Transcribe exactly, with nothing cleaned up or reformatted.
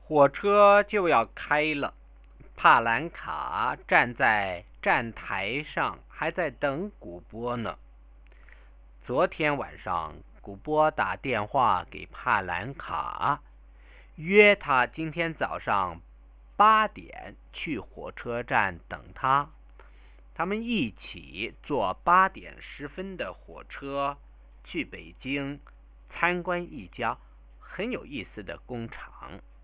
火车就要开了，帕兰卡站在站台上，还在等古波呢。昨天晚上，古波打电话给帕兰卡，约他今天早上八点去火车站等他。他们一起坐八点十分的火车去北京参观一家很有意思的工厂。